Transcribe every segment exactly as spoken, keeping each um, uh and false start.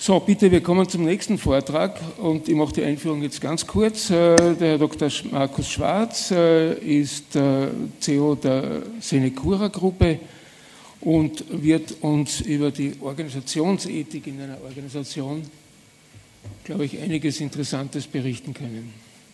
So, bitte, wir kommen zum nächsten Vortrag und ich mache die Einführung jetzt ganz kurz. Der Herr Doktor Markus Schwarz ist C E O der Senecura-Gruppe und wird uns über die Organisationsethik in einer Organisation, glaube ich, einiges Interessantes berichten können.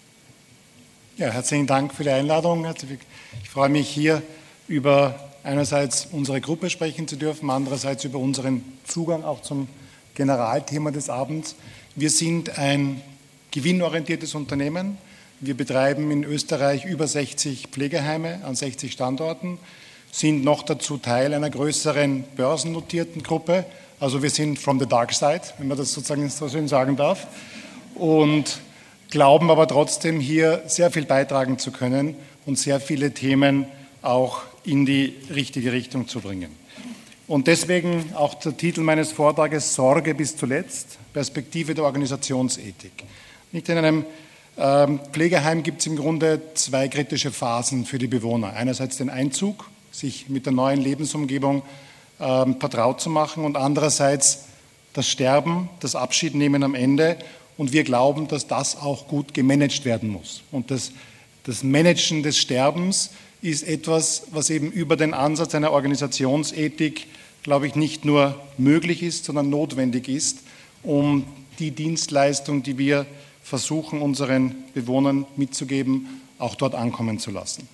Ja, herzlichen Dank für die Einladung. Ich freue mich, hier über einerseits unsere Gruppe sprechen zu dürfen, andererseits über unseren Zugang auch zum Generalthema des Abends. Wir sind ein gewinnorientiertes Unternehmen. Wir betreiben in Österreich über sechzig Pflegeheime an sechzig Standorten, sind noch dazu Teil einer größeren börsennotierten Gruppe. Also wir sind from the dark side, wenn man das sozusagen so schön sagen darf, und glauben aber trotzdem hier sehr viel beitragen zu können und sehr viele Themen auch in die richtige Richtung zu bringen. Und deswegen auch der Titel meines Vortrages: Sorge bis zuletzt, Perspektive der Organisationsethik. Nicht in einem ähm, Pflegeheim gibt es im Grunde zwei kritische Phasen für die Bewohner. Einerseits den Einzug, sich mit der neuen Lebensumgebung ähm, vertraut zu machen, und andererseits das Sterben, das Abschiednehmen am Ende. Und wir glauben, dass das auch gut gemanagt werden muss. Und das, das Managen des Sterbens ist etwas, was eben über den Ansatz einer Organisationsethik, glaube ich, nicht nur möglich ist, sondern notwendig ist, um die Dienstleistung, die wir versuchen, unseren Bewohnern mitzugeben, auch dort ankommen zu lassen.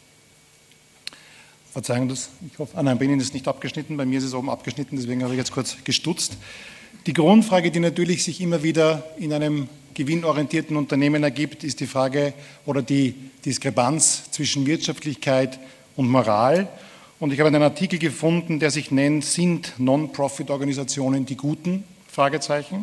Verzeihung, das, ich hoffe, ah nein, bei Ihnen ist es nicht abgeschnitten, bei mir ist es oben abgeschnitten, deswegen habe ich jetzt kurz gestutzt. Die Grundfrage, die natürlich sich immer wieder in einem gewinnorientierten Unternehmen ergibt, ist die Frage oder die Diskrepanz zwischen Wirtschaftlichkeit und Moral. Und ich habe einen Artikel gefunden, der sich nennt: Sind Non-Profit-Organisationen die Guten? Fragezeichen,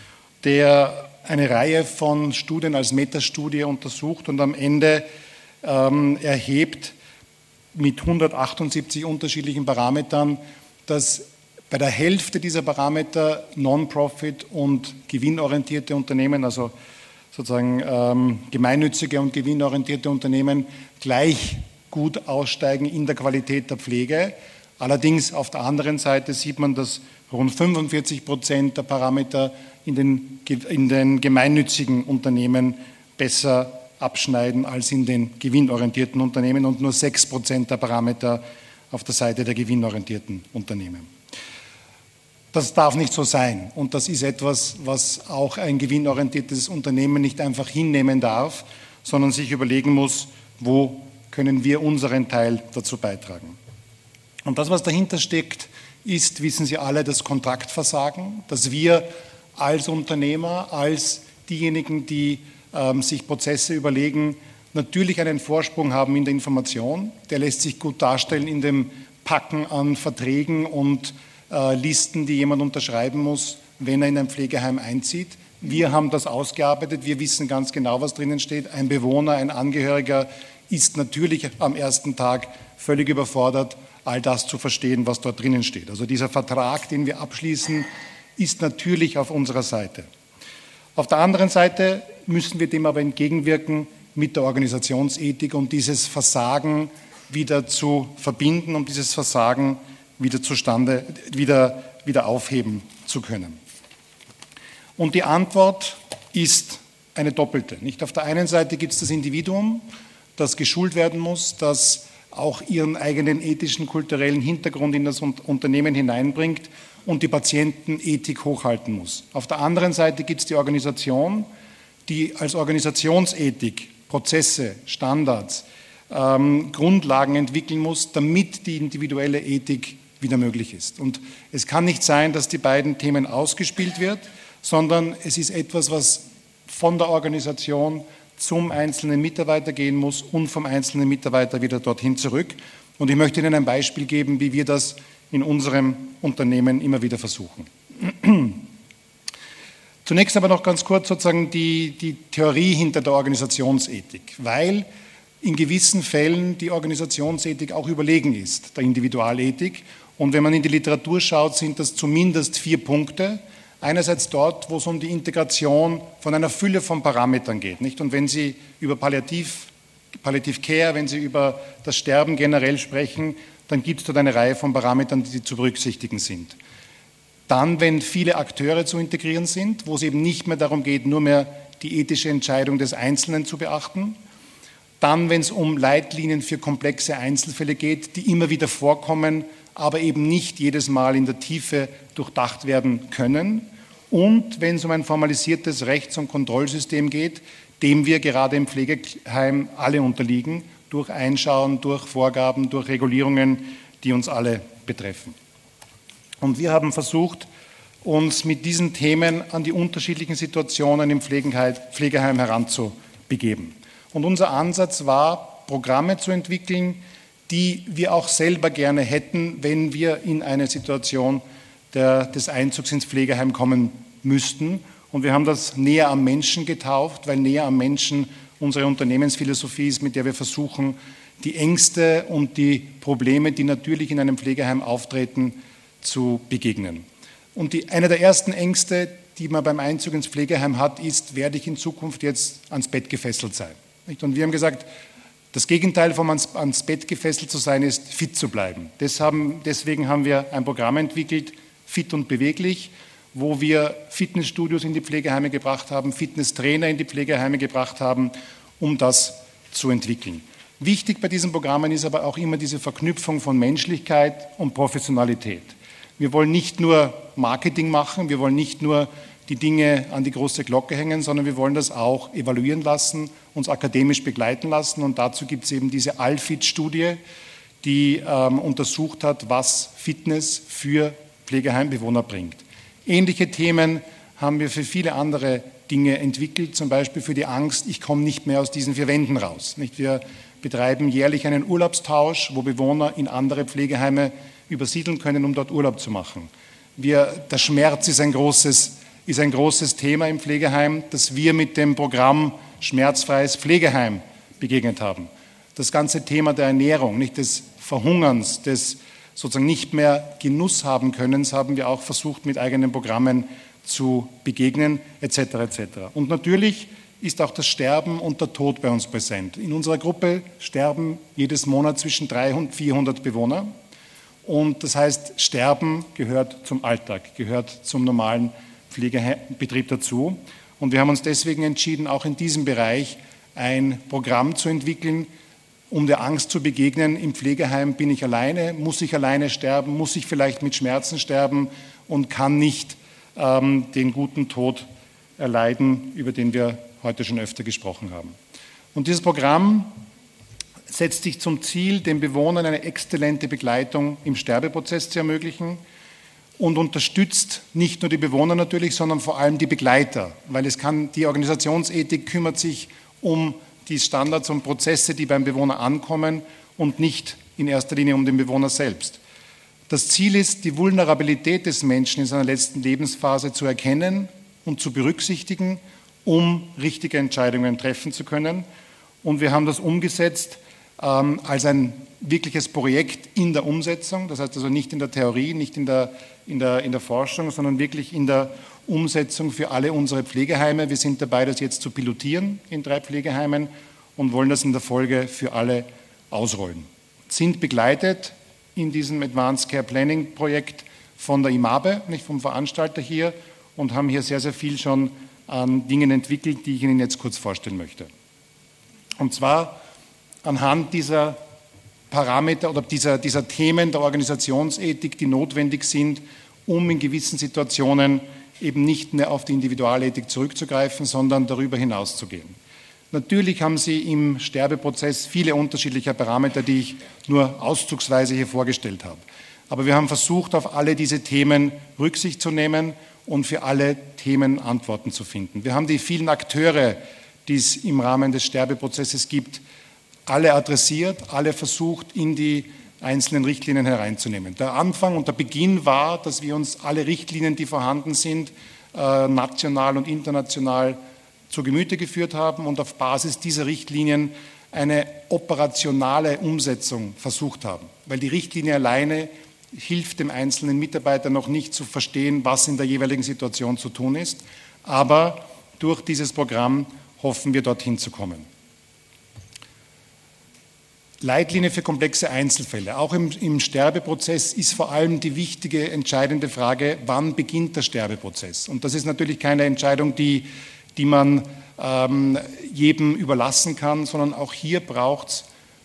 der eine Reihe von Studien als Metastudie untersucht und am Ende ähm, erhebt mit hundertachtundsiebzig unterschiedlichen Parametern, dass bei der Hälfte dieser Parameter Non-Profit und gewinnorientierte Unternehmen, also sozusagen ähm, gemeinnützige und gewinnorientierte Unternehmen, gleich gut aussteigen in der Qualität der Pflege. Allerdings auf der anderen Seite sieht man, dass rund fünfundvierzig Prozent der Parameter in den, in den gemeinnützigen Unternehmen besser abschneiden als in den gewinnorientierten Unternehmen und nur sechs Prozent der Parameter auf der Seite der gewinnorientierten Unternehmen. Das darf nicht so sein, und das ist etwas, was auch ein gewinnorientiertes Unternehmen nicht einfach hinnehmen darf, sondern sich überlegen muss, wo können wir unseren Teil dazu beitragen. Und das, was dahinter steckt, ist, wissen Sie alle, das Kontraktversagen, dass wir als Unternehmer, als diejenigen, die ähm, sich Prozesse überlegen, natürlich einen Vorsprung haben in der Information. Der lässt sich gut darstellen in dem Packen an Verträgen und äh, Listen, die jemand unterschreiben muss, wenn er in ein Pflegeheim einzieht. Wir haben das ausgearbeitet, wir wissen ganz genau, was drinnen steht. Ein Bewohner, ein Angehöriger ist natürlich am ersten Tag völlig überfordert, all das zu verstehen, was dort drinnen steht. Also dieser Vertrag, den wir abschließen, ist natürlich auf unserer Seite. Auf der anderen Seite müssen wir dem aber entgegenwirken mit der Organisationsethik, um dieses Versagen wieder zu verbinden, um dieses Versagen wieder zustande, wieder, wieder aufheben zu können. Und die Antwort ist eine doppelte. Nicht? Auf der einen Seite gibt es das Individuum, das geschult werden muss, das auch ihren eigenen ethischen, kulturellen Hintergrund in das Unternehmen hineinbringt und die Patientenethik hochhalten muss. Auf der anderen Seite gibt es die Organisation, die als Organisationsethik Prozesse, Standards, ähm, Grundlagen entwickeln muss, damit die individuelle Ethik wieder möglich ist. Und es kann nicht sein, dass die beiden Themen ausgespielt wird, sondern es ist etwas, was von der Organisation zum einzelnen Mitarbeiter gehen muss und vom einzelnen Mitarbeiter wieder dorthin zurück. Und ich möchte Ihnen ein Beispiel geben, wie wir das in unserem Unternehmen immer wieder versuchen. Zunächst aber noch ganz kurz sozusagen die, die Theorie hinter der Organisationsethik, weil in gewissen Fällen die Organisationsethik auch überlegen ist, der Individualethik. Und wenn man in die Literatur schaut, sind das zumindest vier Punkte. Einerseits dort, wo es um die Integration von einer Fülle von Parametern geht. Nicht? Und wenn Sie über Palliativ, Palliative Care, wenn Sie über das Sterben generell sprechen, dann gibt es dort eine Reihe von Parametern, die zu berücksichtigen sind. Dann, wenn viele Akteure zu integrieren sind, wo es eben nicht mehr darum geht, nur mehr die ethische Entscheidung des Einzelnen zu beachten. Dann, wenn es um Leitlinien für komplexe Einzelfälle geht, die immer wieder vorkommen, aber eben nicht jedes Mal in der Tiefe durchdacht werden können. Und wenn es um ein formalisiertes Rechts- und Kontrollsystem geht, dem wir gerade im Pflegeheim alle unterliegen, durch Einschauen, durch Vorgaben, durch Regulierungen, die uns alle betreffen. Und wir haben versucht, uns mit diesen Themen an die unterschiedlichen Situationen im Pflegeheim heranzubegeben. Und unser Ansatz war, Programme zu entwickeln, die wir auch selber gerne hätten, wenn wir in eine Situation der, des Einzugs ins Pflegeheim kommen müssten. Und wir haben das näher am Menschen getauft, weil näher am Menschen unsere Unternehmensphilosophie ist, mit der wir versuchen, die Ängste und die Probleme, die natürlich in einem Pflegeheim auftreten, zu begegnen. Und die, eine der ersten Ängste, die man beim Einzug ins Pflegeheim hat, ist, werde ich in Zukunft jetzt ans Bett gefesselt sein? Und wir haben gesagt, das Gegenteil von ans, ans Bett gefesselt zu sein, ist fit zu bleiben. Deswegen haben wir ein Programm entwickelt, Fit und Beweglich, wo wir Fitnessstudios in die Pflegeheime gebracht haben, Fitnesstrainer in die Pflegeheime gebracht haben, um das zu entwickeln. Wichtig bei diesen Programmen ist aber auch immer diese Verknüpfung von Menschlichkeit und Professionalität. Wir wollen nicht nur Marketing machen, wir wollen nicht nur die Dinge an die große Glocke hängen, sondern wir wollen das auch evaluieren lassen, uns akademisch begleiten lassen. Und dazu gibt es eben diese Allfit-Studie, die ähm, untersucht hat, was Fitness für Pflegeheimbewohner bringt. Ähnliche Themen haben wir für viele andere Dinge entwickelt, zum Beispiel für die Angst, ich komme nicht mehr aus diesen vier Wänden raus. Wir betreiben jährlich einen Urlaubstausch, wo Bewohner in andere Pflegeheime übersiedeln können, um dort Urlaub zu machen. Wir, der Schmerz ist ein, großes, ist ein großes Thema im Pflegeheim, das wir mit dem Programm Schmerzfreies Pflegeheim begegnet haben. Das ganze Thema der Ernährung, nicht des Verhungerns, des sozusagen nicht mehr Genuss haben können, haben wir auch versucht, mit eigenen Programmen zu begegnen, et cetera et cetera. Und natürlich ist auch das Sterben und der Tod bei uns präsent. In unserer Gruppe sterben jedes Monat zwischen dreihundert und vierhundert Bewohner. Und das heißt, Sterben gehört zum Alltag, gehört zum normalen Pflegebetrieb dazu. Und wir haben uns deswegen entschieden, auch in diesem Bereich ein Programm zu entwickeln, um der Angst zu begegnen. Im Pflegeheim bin ich alleine, muss ich alleine sterben, muss ich vielleicht mit Schmerzen sterben und kann nicht ähm, den guten Tod erleiden, über den wir heute schon öfter gesprochen haben. Und dieses Programm setzt sich zum Ziel, den Bewohnern eine exzellente Begleitung im Sterbeprozess zu ermöglichen und unterstützt nicht nur die Bewohner natürlich, sondern vor allem die Begleiter, weil es kann, die Organisationsethik kümmert sich um die Standards und Prozesse, die beim Bewohner ankommen und nicht in erster Linie um den Bewohner selbst. Das Ziel ist, die Vulnerabilität des Menschen in seiner letzten Lebensphase zu erkennen und zu berücksichtigen, um richtige Entscheidungen treffen zu können. Und wir haben das umgesetzt ähm, als ein wirkliches Projekt in der Umsetzung, das heißt also nicht in der Theorie, nicht in der, in der, in der Forschung, sondern wirklich in der Umsetzung für alle unsere Pflegeheime. Wir sind dabei, das jetzt zu pilotieren in drei Pflegeheimen und wollen das in der Folge für alle ausrollen. Sind begleitet in diesem Advanced Care Planning Projekt von der I M A B E, nicht vom Veranstalter hier, und haben hier sehr, sehr viel schon an Dingen entwickelt, die ich Ihnen jetzt kurz vorstellen möchte. Und zwar anhand dieser Parameter oder dieser, dieser Themen der Organisationsethik, die notwendig sind, um in gewissen Situationen eben nicht mehr auf die Individualethik zurückzugreifen, sondern darüber hinaus zu gehen. Natürlich haben Sie im Sterbeprozess viele unterschiedliche Parameter, die ich nur auszugsweise hier vorgestellt habe. Aber wir haben versucht, auf alle diese Themen Rücksicht zu nehmen und für alle Themen Antworten zu finden. Wir haben die vielen Akteure, die es im Rahmen des Sterbeprozesses gibt, alle adressiert, alle versucht, in die einzelnen Richtlinien hereinzunehmen. Der Anfang und der Beginn war, dass wir uns alle Richtlinien, die vorhanden sind, national und international zu Gemüte geführt haben und auf Basis dieser Richtlinien eine operationale Umsetzung versucht haben. Weil die Richtlinie alleine hilft dem einzelnen Mitarbeiter noch nicht zu verstehen, was in der jeweiligen Situation zu tun ist. Aber durch dieses Programm hoffen wir, dorthin zu kommen. Leitlinie für komplexe Einzelfälle. Auch im, im Sterbeprozess ist vor allem die wichtige, entscheidende Frage, wann beginnt der Sterbeprozess? Und das ist natürlich keine Entscheidung, die, die man ähm, jedem überlassen kann, sondern auch hier braucht es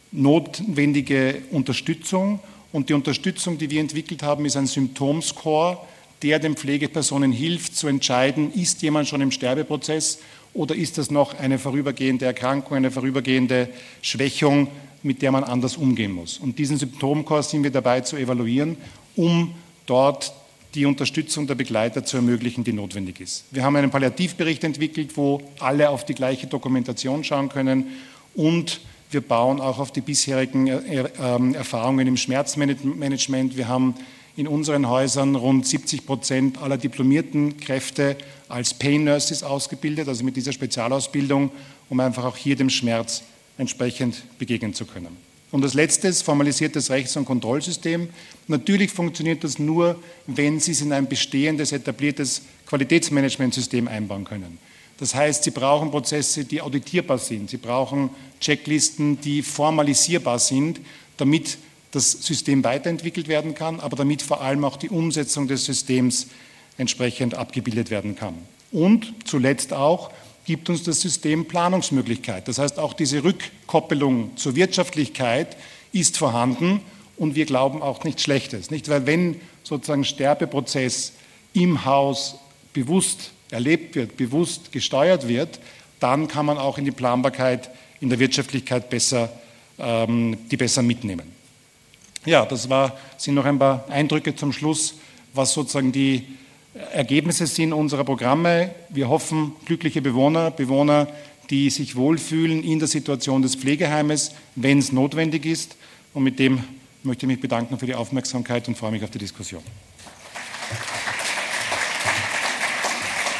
notwendige Unterstützung. Und die Unterstützung, die wir entwickelt haben, ist ein Symptomscore, der den Pflegepersonen hilft, zu entscheiden, ist jemand schon im Sterbeprozess oder ist das noch eine vorübergehende Erkrankung, eine vorübergehende Schwächung, mit der man anders umgehen muss. Und diesen Symptomkurs sind wir dabei zu evaluieren, um dort die Unterstützung der Begleiter zu ermöglichen, die notwendig ist. Wir haben einen Palliativbericht entwickelt, wo alle auf die gleiche Dokumentation schauen können, und wir bauen auch auf die bisherigen Erfahrungen im Schmerzmanagement. Wir haben in unseren Häusern rund siebzig Prozent aller diplomierten Kräfte als Pain Nurses ausgebildet, also mit dieser Spezialausbildung, um einfach auch hier dem Schmerz entsprechend begegnen zu können. Und das Letzte ist formalisiertes Rechts- und Kontrollsystem. Natürlich funktioniert das nur, wenn Sie es in ein bestehendes, etabliertes Qualitätsmanagementsystem einbauen können. Das heißt, Sie brauchen Prozesse, die auditierbar sind. Sie brauchen Checklisten, die formalisierbar sind, damit das System weiterentwickelt werden kann, aber damit vor allem auch die Umsetzung des Systems entsprechend abgebildet werden kann. Und zuletzt auch gibt uns das System Planungsmöglichkeit. Das heißt, auch diese Rückkoppelung zur Wirtschaftlichkeit ist vorhanden, und wir glauben auch nichts Schlechtes. Nicht? Weil wenn sozusagen Sterbeprozess im Haus bewusst erlebt wird, bewusst gesteuert wird, dann kann man auch in die Planbarkeit, in der Wirtschaftlichkeit besser, ähm, die besser mitnehmen. Ja, das war, sind noch ein paar Eindrücke zum Schluss, was sozusagen die Ergebnisse sind unserer Programme. Wir hoffen, glückliche Bewohner, Bewohner, die sich wohlfühlen in der Situation des Pflegeheimes, wenn es notwendig ist. Und mit dem möchte ich mich bedanken für die Aufmerksamkeit und freue mich auf die Diskussion.